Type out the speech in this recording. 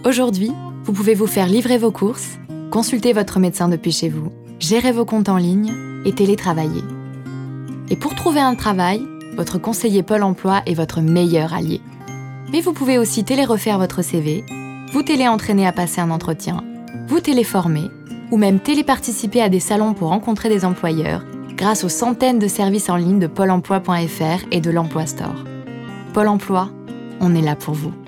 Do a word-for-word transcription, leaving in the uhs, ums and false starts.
Aujourd'hui, vous pouvez vous faire livrer vos courses, consulter votre médecin depuis chez vous, gérer vos comptes en ligne et télétravailler. Et pour trouver un travail, votre conseiller Pôle emploi est votre meilleur allié. Mais vous pouvez aussi télérefaire votre C V, vous téléentraîner à passer un entretien, vous téléformer ou même téléparticiper à des salons pour rencontrer des employeurs grâce aux centaines de services en ligne de pôle emploi point f r et de l'Emploi Store. Pôle emploi, on est là pour vous.